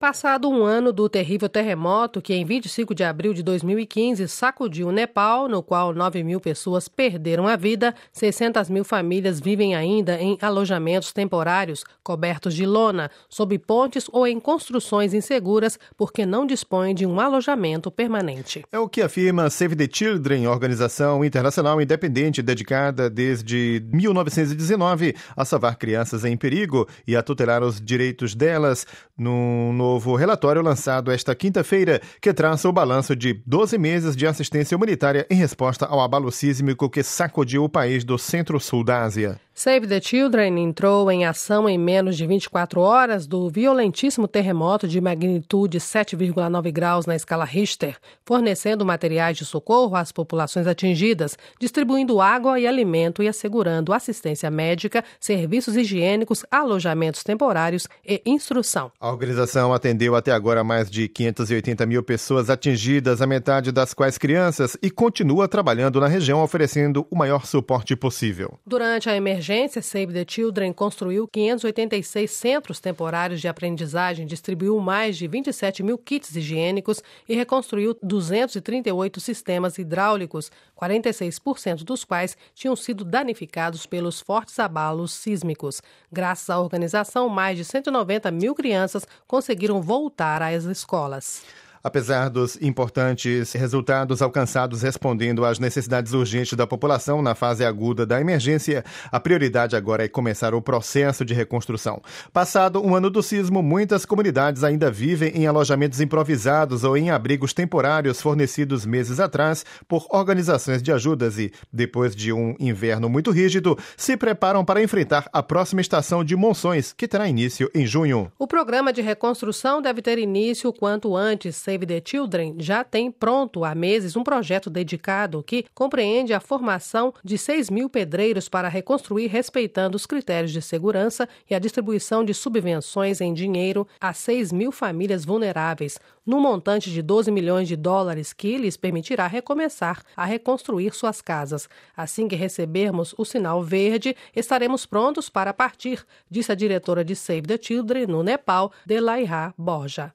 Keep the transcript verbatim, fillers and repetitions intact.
Passado um ano do terrível terremoto que, em vinte e cinco de abril de dois mil e quinze, sacudiu o Nepal, no qual nove mil pessoas perderam a vida, seiscentas mil famílias vivem ainda em alojamentos temporários, cobertos de lona, sob pontes ou em construções inseguras, porque não dispõem de um alojamento permanente. É o que afirma Save the Children, organização internacional independente dedicada desde mil novecentos e dezenove a salvar crianças em perigo e a tutelar os direitos delas, num novo novo relatório lançado esta quinta-feira, que traça o balanço de doze meses de assistência humanitária em resposta ao abalo sísmico que sacudiu o país do centro-sul da Ásia. Save the Children entrou em ação em menos de vinte e quatro horas do violentíssimo terremoto de magnitude sete vírgula nove graus na escala Richter, fornecendo materiais de socorro às populações atingidas, distribuindo água e alimento e assegurando assistência médica, serviços higiênicos, alojamentos temporários e instrução. A organização atendeu até agora mais de quinhentas e oitenta mil pessoas atingidas, a metade das quais crianças, e continua trabalhando na região oferecendo o maior suporte possível. Durante a emergência, Save the Children construiu quinhentos e oitenta e seis centros temporários de aprendizagem, distribuiu mais de vinte e sete mil kits higiênicos e reconstruiu duzentos e trinta e oito sistemas hidráulicos, quarenta e seis por cento dos quais tinham sido danificados pelos fortes abalos sísmicos. Graças à organização, mais de cento e noventa mil crianças conseguiram voltar às escolas. Apesar dos importantes resultados alcançados respondendo às necessidades urgentes da população na fase aguda da emergência, a prioridade agora é começar o processo de reconstrução. Passado um ano do sismo, muitas comunidades ainda vivem em alojamentos improvisados ou em abrigos temporários fornecidos meses atrás por organizações de ajudas e, depois de um inverno muito rígido, se preparam para enfrentar a próxima estação de monções, que terá início em junho. O programa de reconstrução deve ter início o quanto antes. Save the Children já tem pronto há meses um projeto dedicado que compreende a formação de seis mil pedreiros para reconstruir respeitando os critérios de segurança e a distribuição de subvenções em dinheiro a seis mil famílias vulneráveis, num montante de doze milhões de dólares que lhes permitirá recomeçar a reconstruir suas casas. Assim que recebermos o sinal verde, estaremos prontos para partir, disse a diretora de Save the Children no Nepal, Delaiha Borja.